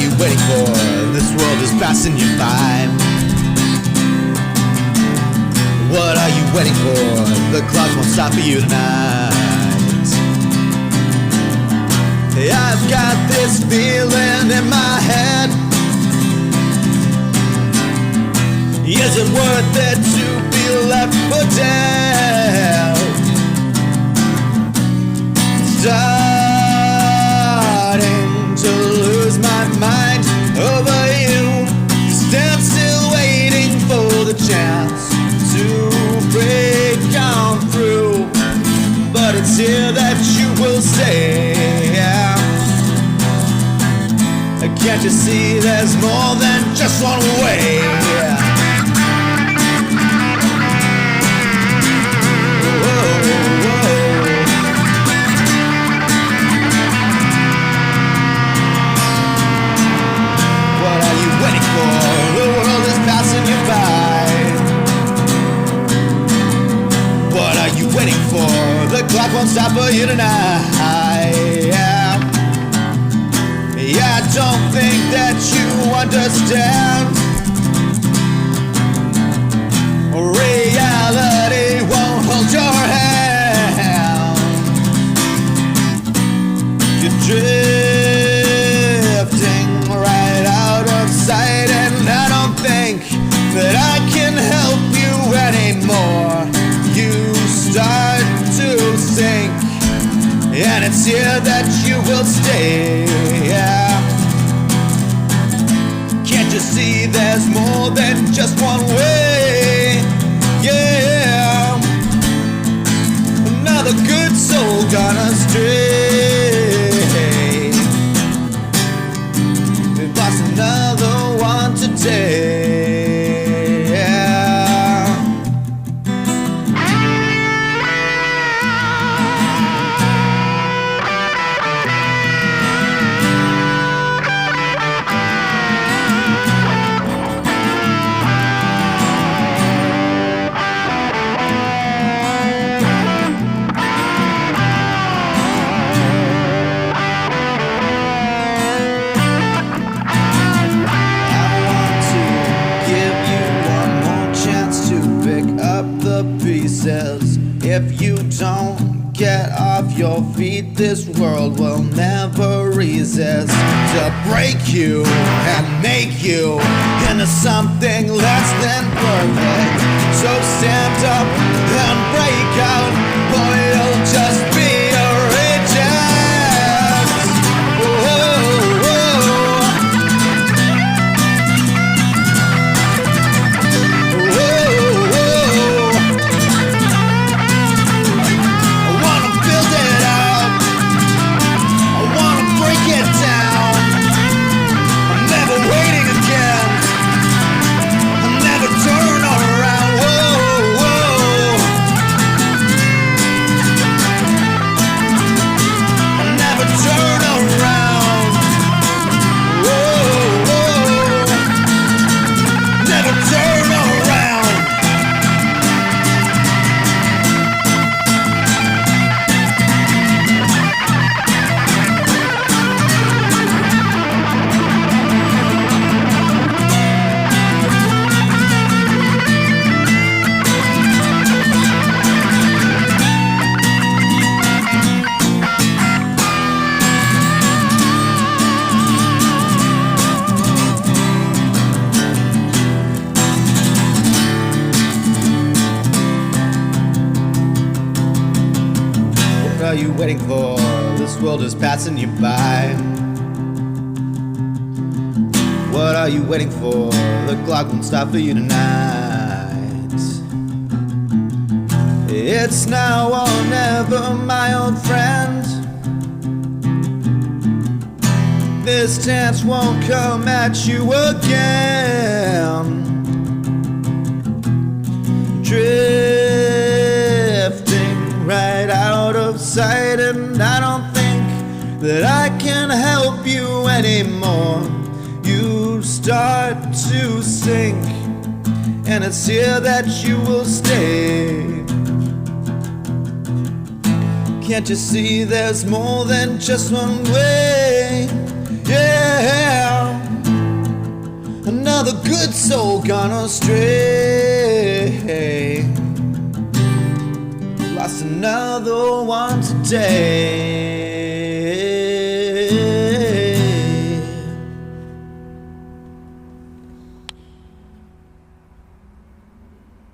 you waiting for? This world is passing you by. What are you waiting for? The clock won't stop for you tonight. I've got this feeling in my head. Is it worth it to be left for dead? Starting to lose my mind over you. Stand still waiting for the chance to break on through. But it's here that you will stay. Can't you see there's more than just one way? What are you waiting for? The world is passing you by. What are you waiting for? The clock won't stop for you tonight. I don't think that you understand. Reality won't hold your hand. You're drifting right out of sight, and I don't think that I can help you anymore. You start to sink, and it's here that you will stay. Can't you see there's more than just one way? Yeah, another good soul gone astray. We've lost another one today. If you don't get off your feet, this world will never resist to break you and make you into something less than perfect. So stand up and break out, or you'll just be a reject. What are you waiting for? This world is passing you by. What are you waiting for? The clock won't stop for you tonight. It's now or never, my old friend. This chance won't come at you again. Drifting right out of sight, and I don't think that I can help you anymore. You start to sink, and it's here that you will stay. Can't you see there's more than just one way? Yeah. another good soul gone astray. Lost another one today.